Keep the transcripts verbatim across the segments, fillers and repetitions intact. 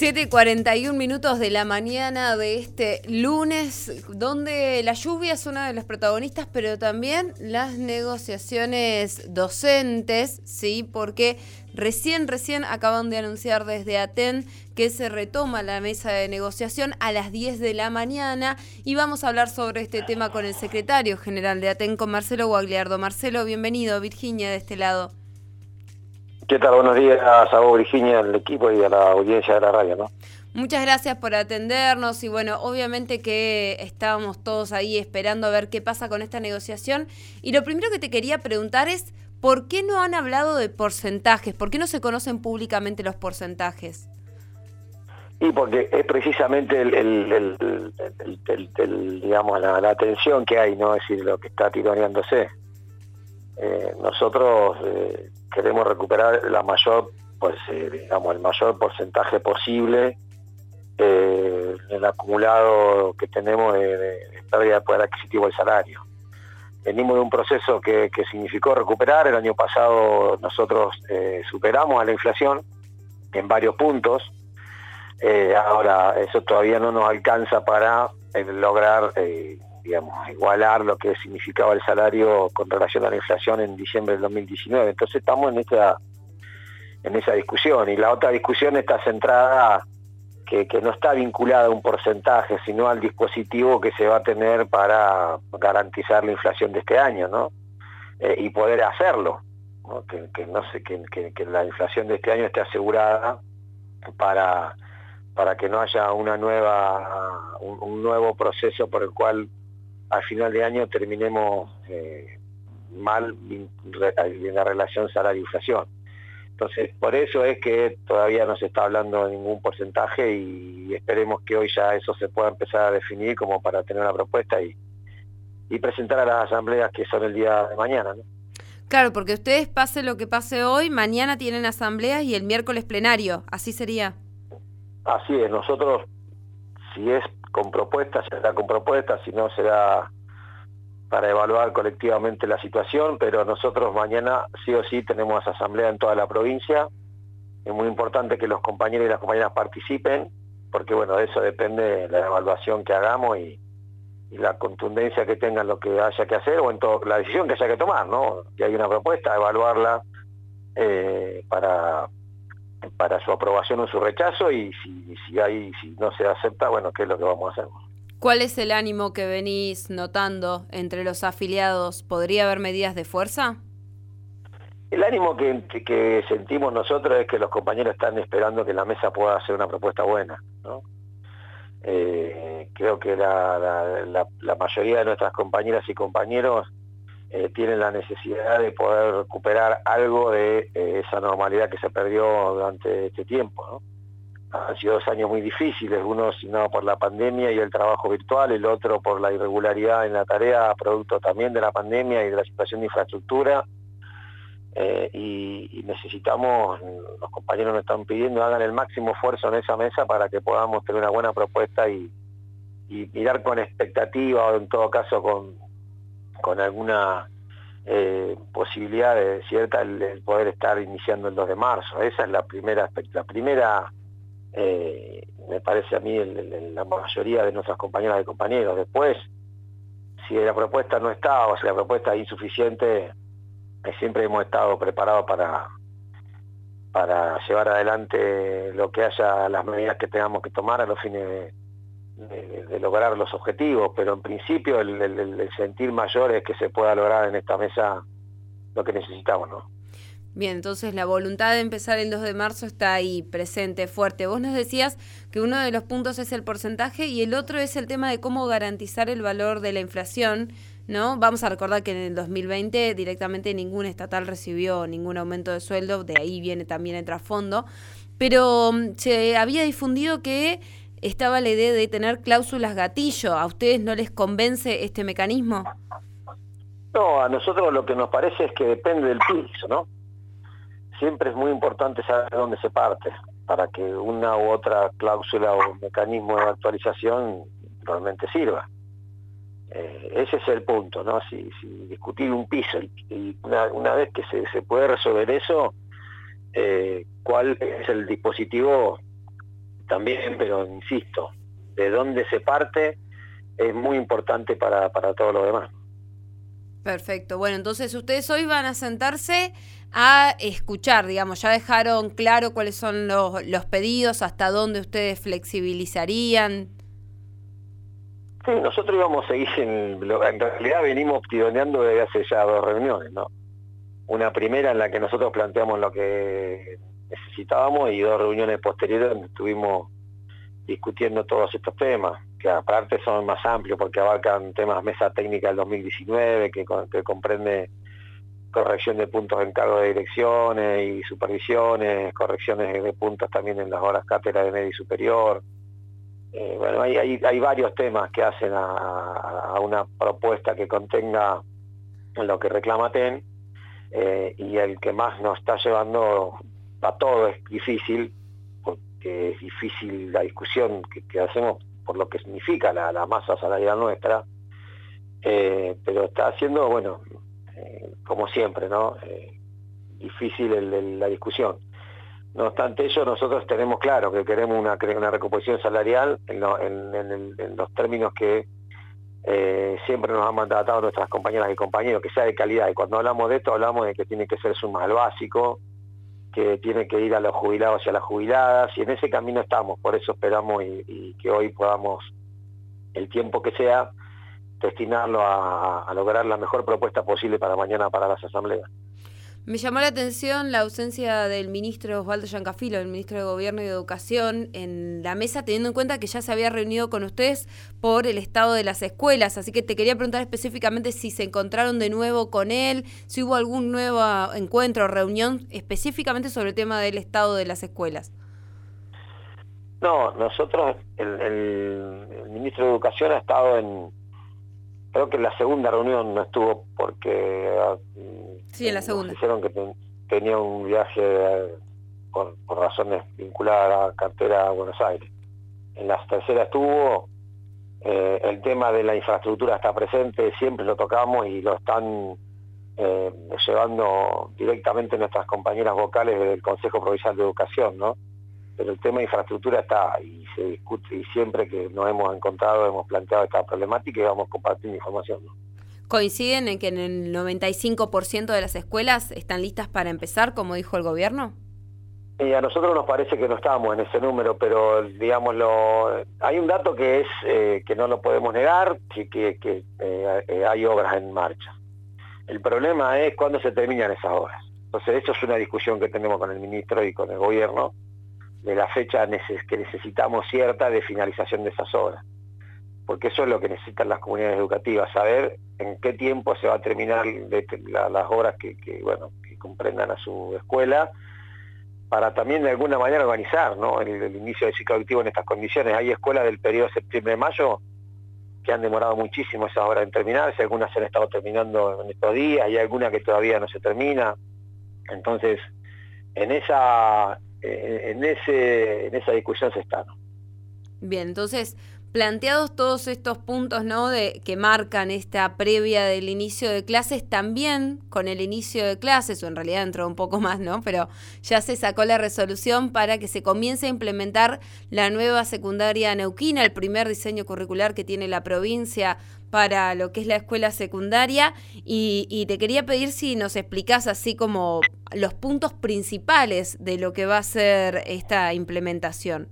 siete y cuarenta y un minutos de la mañana de este lunes, donde la lluvia es una de las protagonistas, pero también las negociaciones docentes, ¿sí? Porque recién, recién acaban de anunciar desde Aten que se retoma la mesa de negociación a las diez de la mañana y vamos a hablar sobre este tema con el secretario general de Aten, con Marcelo Guagliardo. Marcelo, bienvenido. Virginia de este lado. ¿Qué tal? Buenos días a vos, Virginia, al equipo y a la audiencia de la radio, ¿no? Muchas gracias por atendernos y bueno, obviamente que estábamos todos ahí esperando a ver qué pasa con esta negociación. Y lo primero que te quería preguntar es, ¿por qué no han hablado de porcentajes? ¿Por qué no se conocen públicamente los porcentajes? Y porque es precisamente el, el, el, el, el, el, digamos, la, la tensión que hay, ¿no? Es decir, lo que está tironeándose. Eh, nosotros eh, queremos recuperar la mayor, pues, eh, digamos, el mayor porcentaje posible eh, el acumulado que tenemos de, de pérdida de poder adquisitivo del salario. Venimos de un proceso que, que significó recuperar. El año pasado nosotros eh, superamos a la inflación en varios puntos. Eh, ahora, eso todavía no nos alcanza para eh, lograr, eh, digamos, igualar lo que significaba el salario con relación a la inflación en diciembre del dos mil diecinueve. Entonces estamos en esa, en esa discusión. Y la otra discusión está centrada, que, que no está vinculada a un porcentaje, sino al dispositivo que se va a tener para garantizar la inflación de este año, ¿no? Eh, y poder hacerlo, ¿no? Que, que, no sé, que, que, que la inflación de este año esté asegurada para... para que no haya una nueva un, un nuevo proceso por el cual al final de año terminemos eh, mal en la relación salario-inflación. Entonces, por eso es que todavía no se está hablando de ningún porcentaje y esperemos que hoy ya eso se pueda empezar a definir como para tener una propuesta y, y presentar a las asambleas que son el día de mañana, ¿no? Claro, porque ustedes, pase lo que pase hoy, mañana tienen asambleas y el miércoles plenario, así sería. Así es, nosotros, si es con propuestas, será con propuestas, si no será para evaluar colectivamente la situación, pero nosotros mañana sí o sí tenemos asamblea en toda la provincia. Es muy importante que los compañeros y las compañeras participen, porque bueno, de eso depende la evaluación que hagamos y, y la contundencia que tengan lo que haya que hacer, o en todo, la decisión que haya que tomar, ¿no? Si hay una propuesta, evaluarla eh, para... para su aprobación o su rechazo, y si, si hay si no se acepta, bueno, ¿qué es lo que vamos a hacer? ¿Cuál es el ánimo que venís notando entre los afiliados? ¿Podría haber medidas de fuerza? El ánimo que, que, que sentimos nosotros es que los compañeros están esperando que la mesa pueda hacer una propuesta buena, ¿no? Eh, creo que la, la, la, la mayoría de nuestras compañeras y compañeros Eh, tienen la necesidad de poder recuperar algo de eh, esa normalidad que se perdió durante este tiempo, ¿no? Han sido dos años muy difíciles, uno asignado por la pandemia y el trabajo virtual, el otro por la irregularidad en la tarea, producto también de la pandemia y de la situación de infraestructura, eh, y, y necesitamos, los compañeros nos están pidiendo, hagan el máximo esfuerzo en esa mesa para que podamos tener una buena propuesta y, y mirar con expectativa, o en todo caso con con alguna eh, posibilidad de cierta el, el poder estar iniciando el dos de marzo. Esa es la primera, la primera eh, me parece a mí, el, el, la mayoría de nuestras compañeras y compañeros. Después, si la propuesta no está o si la propuesta es insuficiente, eh, siempre hemos estado preparados para, para llevar adelante lo que haya, las medidas que tengamos que tomar a los fines de De, de lograr los objetivos, pero en principio el, el, el sentir mayor es que se pueda lograr en esta mesa lo que necesitamos, ¿no? Bien, entonces la voluntad de empezar el dos de marzo está ahí, presente, fuerte. Vos nos decías que uno de los puntos es el porcentaje y el otro es el tema de cómo garantizar el valor de la inflación, ¿no? Vamos a recordar que en el dos mil veinte directamente ningún estatal recibió ningún aumento de sueldo, de ahí viene también el trasfondo, pero se había difundido que estaba la idea de tener cláusulas gatillo. ¿A ustedes no les convence este mecanismo? No, a nosotros lo que nos parece es que depende del piso, ¿no? Siempre es muy importante saber de dónde se parte, para que una u otra cláusula o mecanismo de actualización realmente sirva. Eh, ese es el punto, ¿no? Si, si discutir un piso, y una, una vez que se, se puede resolver eso, eh, ¿cuál es el dispositivo también, pero insisto, de dónde se parte es muy importante para, para todo lo demás. Perfecto. Bueno, entonces ustedes hoy van a sentarse a escuchar, digamos, ya dejaron claro cuáles son los, los pedidos, hasta dónde ustedes flexibilizarían. Sí, nosotros íbamos a seguir, en, en realidad venimos tironeando desde hace ya dos reuniones, ¿no? Una primera en la que nosotros planteamos lo que necesitábamos y dos reuniones posteriores donde estuvimos discutiendo todos estos temas, que aparte son más amplios porque abarcan temas mesa técnica del dos mil diecinueve, que, que comprende corrección de puntos en cargo de direcciones y supervisiones, correcciones de puntos también en las horas cátedra de medio y superior. Eh, bueno, hay, hay, hay varios temas que hacen a, a una propuesta que contenga lo que reclama T E N, eh, y el que más nos está llevando a todo es difícil, porque es difícil la discusión que, que hacemos por lo que significa la, la masa salarial nuestra, eh, pero está haciendo, bueno, eh, como siempre, ¿no? Eh, difícil el, el, la discusión. No obstante ello, nosotros tenemos claro que queremos una, una recomposición salarial en, lo, en, en, el, en los términos que eh, siempre nos han mandatado nuestras compañeras y compañeros, que sea de calidad. Y cuando hablamos de esto, hablamos de que tiene que ser suma al básico, que tiene que ir a los jubilados y a las jubiladas, y en ese camino estamos. Por eso esperamos y, y que hoy podamos, el tiempo que sea, destinarlo a, a lograr la mejor propuesta posible para mañana para las asambleas. Me llamó la atención la ausencia del ministro Osvaldo Giancafilo, el ministro de Gobierno y Educación, en la mesa, teniendo en cuenta que ya se había reunido con ustedes por el estado de las escuelas. Así que te quería preguntar específicamente si se encontraron de nuevo con él, si hubo algún nuevo encuentro o reunión específicamente sobre el tema del estado de las escuelas. No, nosotros, el, el, el ministro de Educación ha estado en, creo que en la segunda reunión no estuvo porque... Sí, en la segunda. Dijeron que ten, tenía un viaje eh, por, por razones vinculadas a la cartera a Buenos Aires. En la tercera estuvo, eh, el tema de la infraestructura está presente, siempre lo tocamos y lo están eh, llevando directamente nuestras compañeras vocales del Consejo Provincial de Educación, ¿no? Pero el tema de infraestructura está y se discute, y siempre que nos hemos encontrado hemos planteado esta problemática y vamos compartiendo información, ¿no? ¿Coinciden en que en el noventa y cinco por ciento de las escuelas están listas para empezar, como dijo el gobierno? Y a nosotros nos parece que no estamos en ese número, pero digámoslo, hay un dato que es eh, que no lo podemos negar, que, que, que eh, eh, hay obras en marcha. El problema es cuándo se terminan esas obras. Entonces eso es una discusión que tenemos con el ministro y con el gobierno, de la fecha neces que necesitamos cierta de finalización de esas obras. Porque eso es lo que necesitan las comunidades educativas, saber en qué tiempo se va a terminar de, de, la, las obras que, que, bueno, que comprendan a su escuela, para también de alguna manera organizar, ¿no?, el, el inicio del ciclo lectivo en estas condiciones. Hay escuelas del periodo septiembre-mayo que han demorado muchísimo esas obras en terminarse, algunas se han estado terminando en estos días, y alguna que todavía no se termina. Entonces, en esa, en, ese, en esa discusión se está, ¿no? Bien, entonces... Planteados todos estos puntos, ¿no?, de que marcan esta previa del inicio de clases, también con el inicio de clases, o en realidad entró un poco más, ¿no?, pero ya se sacó la resolución para que se comience a implementar la nueva secundaria neuquina, el primer diseño curricular que tiene la provincia para lo que es la escuela secundaria, y, y te quería pedir si nos explicás así como los puntos principales de lo que va a ser esta implementación.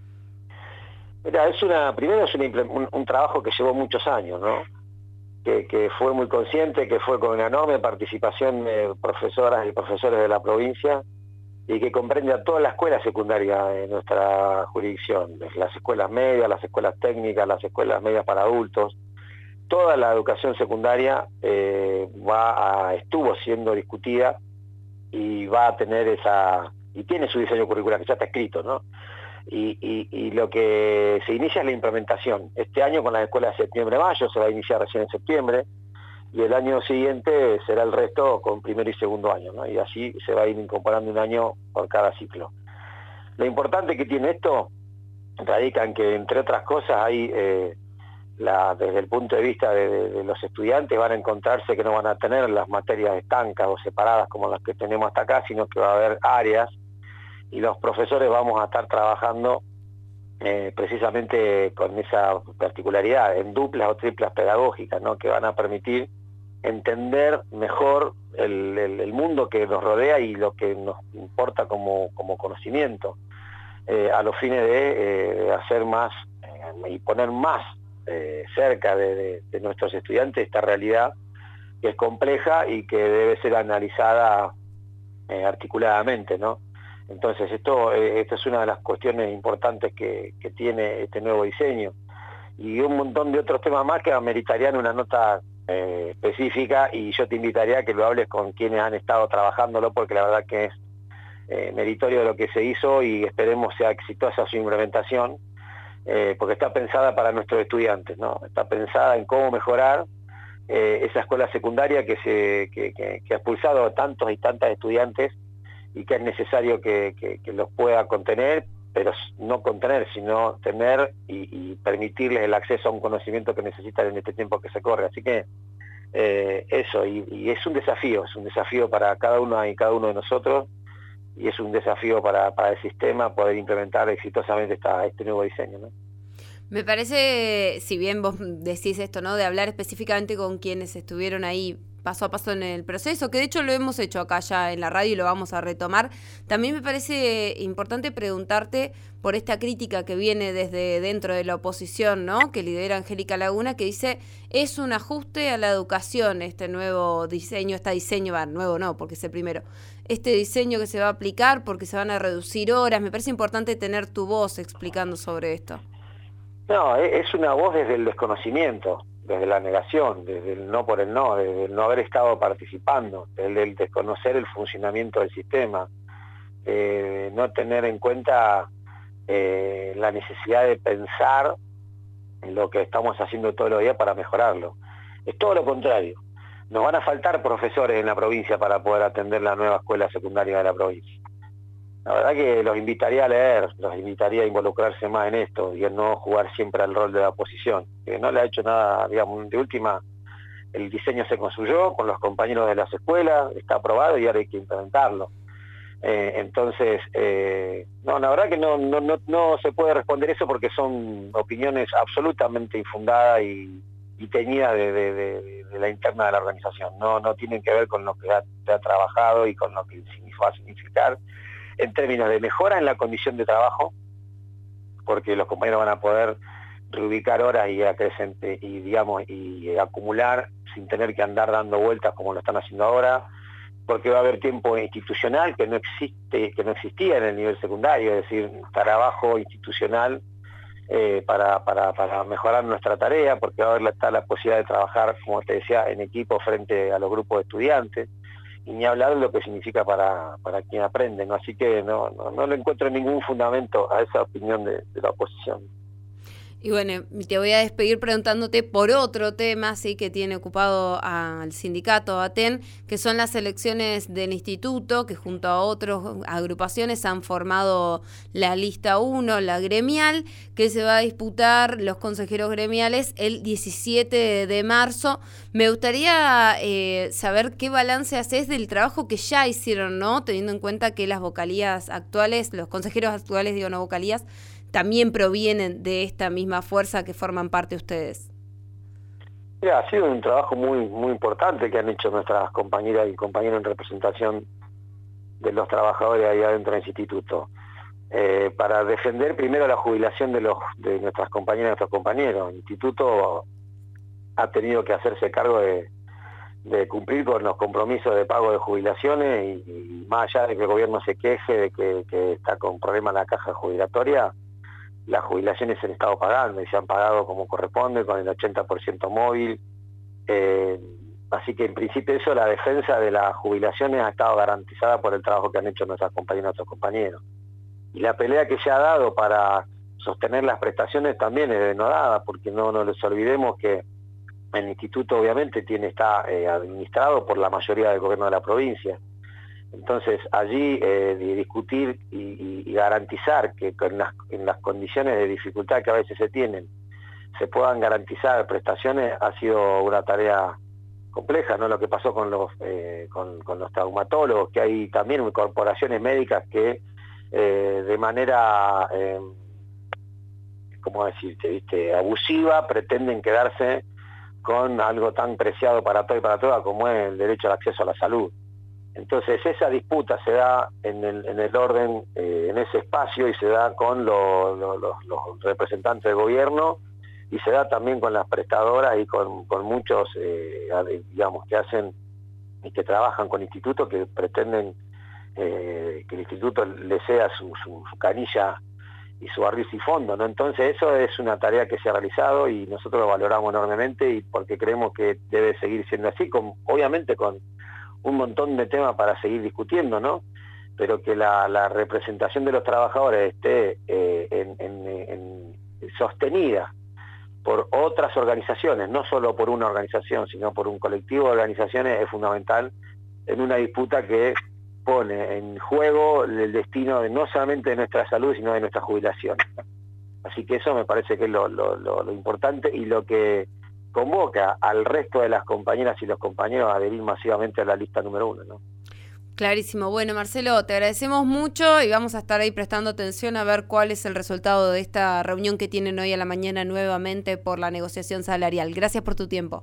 Mira, es una, primero es una, un, un trabajo que llevó muchos años, ¿no? Que, que fue muy consciente, que fue con una enorme participación de profesoras y profesores de la provincia y que comprende a toda la escuela secundaria de nuestra jurisdicción, las escuelas medias, las escuelas técnicas, las escuelas medias para adultos. Toda la educación secundaria eh, va a, estuvo siendo discutida y va a tener esa, y tiene su diseño curricular, que ya está escrito, ¿no? Y, y, y lo que se inicia es la implementación. Este año con las escuelas de septiembre-mayo se va a iniciar recién en septiembre, y el año siguiente será el resto con primero y segundo año, ¿no? Y así se va a ir incorporando un año por cada ciclo. Lo importante que tiene esto radica en que, entre otras cosas, hay eh, la, desde el punto de vista de, de, de los estudiantes, van a encontrarse que no van a tener las materias estancas o separadas como las que tenemos hasta acá, sino que va a haber áreas, y los profesores vamos a estar trabajando eh, precisamente con esa particularidad, en duplas o triplas pedagógicas, ¿no? Que van a permitir entender mejor el, el, el mundo que nos rodea y lo que nos importa como, como conocimiento, eh, a los fines de eh, hacer más eh, y poner más eh, cerca de, de, de nuestros estudiantes esta realidad que es compleja y que debe ser analizada eh, articuladamente, ¿no? Entonces esto, eh, esta es una de las cuestiones importantes que, que tiene este nuevo diseño, y un montón de otros temas más que ameritarían una nota eh, específica, y yo te invitaría a que lo hables con quienes han estado trabajándolo, porque la verdad que es eh, meritorio de lo que se hizo y esperemos sea exitosa su implementación, eh, porque está pensada para nuestros estudiantes, ¿no? Está pensada en cómo mejorar eh, esa escuela secundaria que, se, que, que, que ha expulsado a tantos y tantas estudiantes, y que es necesario que, que, que los pueda contener, pero no contener, sino tener y, y permitirles el acceso a un conocimiento que necesitan en este tiempo que se corre. Así que eh, eso, y, y es un desafío, es un desafío para cada uno y cada uno de nosotros, y es un desafío para, para el sistema poder implementar exitosamente esta, este nuevo diseño, ¿no? Me parece, si bien vos decís esto, ¿no? De hablar específicamente con quienes estuvieron ahí paso a paso en el proceso, que de hecho lo hemos hecho acá ya en la radio y lo vamos a retomar. También me parece importante preguntarte por esta crítica que viene desde dentro de la oposición, ¿no? Que lidera Angélica Laguna, que dice, es un ajuste a la educación este nuevo diseño, este diseño, va, nuevo no, porque es el primero, este diseño que se va a aplicar porque se van a reducir horas. Me parece importante tener tu voz explicando sobre esto. No, es una voz desde el desconocimiento, desde la negación, desde el no por el no, desde el no haber estado participando, desde el desconocer el funcionamiento del sistema, eh, no tener en cuenta eh, la necesidad de pensar en lo que estamos haciendo todos los días para mejorarlo. Es todo lo contrario. Nos van a faltar profesores en la provincia para poder atender la nueva escuela secundaria de la provincia. La verdad que los invitaría a leer, los invitaría a involucrarse más en esto y a no jugar siempre al rol de la oposición, que no le ha hecho nada, digamos, de última, el diseño se construyó con los compañeros de las escuelas, está aprobado y ahora hay que implementarlo. Eh, entonces, eh, no, la verdad que no, no, no, no se puede responder eso porque son opiniones absolutamente infundadas y, y teñidas de, de, de, de la interna de la organización, no, no tienen que ver con lo que ha, se ha trabajado y con lo que va a significar en términos de mejora en la condición de trabajo, porque los compañeros van a poder reubicar horas y acrecente, y digamos y acumular sin tener que andar dando vueltas como lo están haciendo ahora, porque va a haber tiempo institucional que no existe, que no existía en el nivel secundario, es decir, trabajo institucional eh, para, para, para mejorar nuestra tarea, porque va a haber la, la posibilidad de trabajar, como te decía, en equipo frente a los grupos de estudiantes, y ni hablar de lo que significa para, para quien aprende, ¿no? Así que no, no, no le encuentro ningún fundamento a esa opinión de, de la oposición. Y bueno, te voy a despedir preguntándote por otro tema, sí, que tiene ocupado al sindicato ATEN, que son las elecciones del instituto, que junto a otras agrupaciones han formado la lista uno, la gremial, que se va a disputar los consejeros gremiales el diecisiete de marzo. Me gustaría eh, saber qué balance haces del trabajo que ya hicieron, ¿no? Teniendo en cuenta que las vocalías actuales, los consejeros actuales, digo no vocalías, también provienen de esta misma fuerza que forman parte ustedes. Mira, ha sido un trabajo muy muy importante que han hecho nuestras compañeras y compañeros en representación de los trabajadores ahí adentro del instituto, eh, para defender primero la jubilación de los de nuestras compañeras y nuestros compañeros. El instituto ha tenido que hacerse cargo de, de cumplir con los compromisos de pago de jubilaciones, y, y más allá de que el gobierno se queje de que, que está con problemas en la caja jubilatoria, las jubilaciones se han estado pagando y se han pagado como corresponde, con el ochenta por ciento móvil. Eh, así que en principio eso, la defensa de las jubilaciones ha estado garantizada por el trabajo que han hecho nuestras compañeras y nuestros compañeros. Y la pelea que se ha dado para sostener las prestaciones también es denodada, porque no, no les olvidemos que el instituto obviamente tiene está eh, administrado por la mayoría del gobierno de la provincia. Entonces allí eh, de discutir y, y, y garantizar que con las, en las condiciones de dificultad que a veces se tienen se puedan garantizar prestaciones ha sido una tarea compleja, ¿no? Lo que pasó con los eh, con, con los traumatólogos, que hay también corporaciones médicas que eh, de manera eh, ¿cómo decirte?, ¿viste?, abusiva, pretenden quedarse con algo tan preciado para todo y para todas como es el derecho al acceso a la salud. Entonces esa disputa se da en el, en el orden, eh, en ese espacio, y se da con lo, lo, lo, los representantes del gobierno, y se da también con las prestadoras y con, con muchos, eh, digamos, que hacen y que trabajan con institutos que pretenden eh, que el instituto le sea su, su, su canilla y su barril y fondo, ¿no? Entonces eso es una tarea que se ha realizado y nosotros lo valoramos enormemente, y porque creemos que debe seguir siendo así, con, obviamente con un montón de temas para seguir discutiendo, ¿no? Pero que la, la representación de los trabajadores esté eh, en, en, en, sostenida por otras organizaciones, no solo por una organización, sino por un colectivo de organizaciones, es fundamental en una disputa que pone en juego el destino de, no solamente de nuestra salud, sino de nuestra jubilación. Así que eso me parece que es lo, lo, lo, lo importante, y lo que convoca al resto de las compañeras y los compañeros a adherir masivamente a la lista número uno, ¿no? Clarísimo. Bueno, Marcelo, te agradecemos mucho y vamos a estar ahí prestando atención a ver cuál es el resultado de esta reunión que tienen hoy a la mañana nuevamente por la negociación salarial. Gracias por tu tiempo.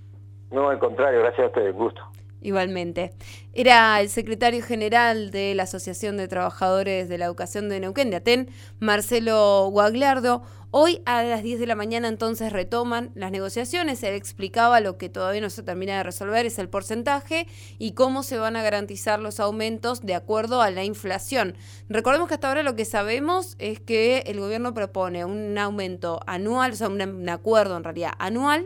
No, al contrario, gracias a ustedes, gusto. Igualmente. Era el secretario general de la Asociación de Trabajadores de la Educación de Neuquén, de ATEN, Marcelo Guaglardo. Hoy a las diez de la mañana entonces retoman las negociaciones. Él explicaba lo que todavía no se termina de resolver, es el porcentaje y cómo se van a garantizar los aumentos de acuerdo a la inflación. Recordemos que hasta ahora lo que sabemos es que el gobierno propone un aumento anual, o sea, un, un acuerdo en realidad anual,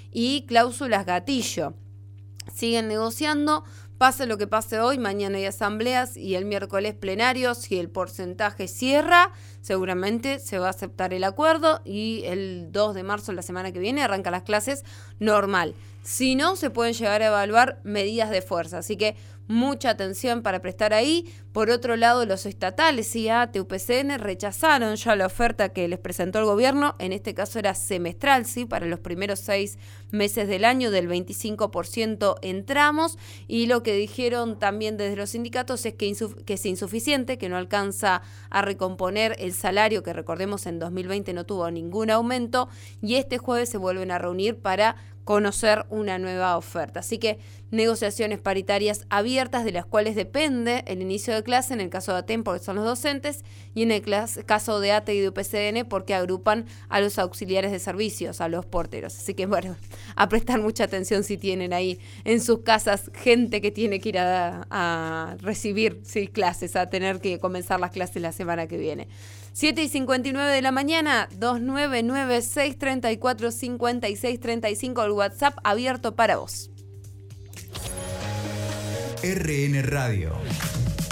y cláusulas gatillo. Siguen negociando, pase lo que pase hoy, mañana hay asambleas y el miércoles plenarios. Si el porcentaje cierra, seguramente se va a aceptar el acuerdo y el dos de marzo, la semana que viene, arrancan las clases normal. Si no, se pueden llegar a evaluar medidas de fuerza, así que mucha atención para prestar ahí. Por otro lado, los estatales y A T E, U P C N rechazaron ya la oferta que les presentó el gobierno. En este caso era semestral, sí, para los primeros seis meses del año, del veinticinco por ciento en tramos. Y lo que dijeron también desde los sindicatos es que, insuf- que es insuficiente, que no alcanza a recomponer el salario, que recordemos en dos mil veinte no tuvo ningún aumento. Y este jueves se vuelven a reunir para conocer una nueva oferta. Así que negociaciones paritarias abiertas, de las cuales depende el inicio de clase, en el caso de ATEN porque son los docentes, y en el caso de A T E y de U P C N porque agrupan a los auxiliares de servicios, a los porteros. Así que bueno, a prestar mucha atención si tienen ahí en sus casas gente que tiene que ir a, a recibir sí, clases, a tener que comenzar las clases la semana que viene. siete y cincuenta y nueve de la mañana, dos nueve nueve, seis tres cuatro, cinco seis tres cinco, el WhatsApp abierto para vos. R N Radio.